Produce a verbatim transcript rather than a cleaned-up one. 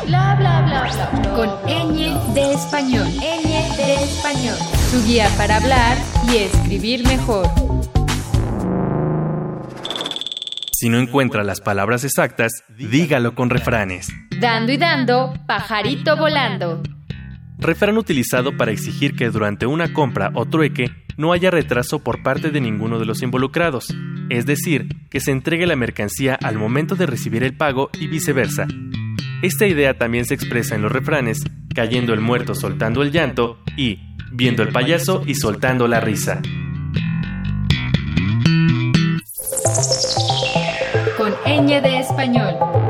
Bla bla bla bla bla. Con ñ de español. ñ de español. Su guía para hablar y escribir mejor. Si no encuentra las palabras exactas, dígalo con refranes. Dando y dando, pajarito volando. Refrán utilizado para exigir que durante una compra o trueque no haya retraso por parte de ninguno de los involucrados, es decir, que se entregue la mercancía al momento de recibir el pago y viceversa. Esta idea también se expresa en los refranes, cayendo el muerto soltando el llanto y viendo el payaso y soltando la risa. Con ñ de español.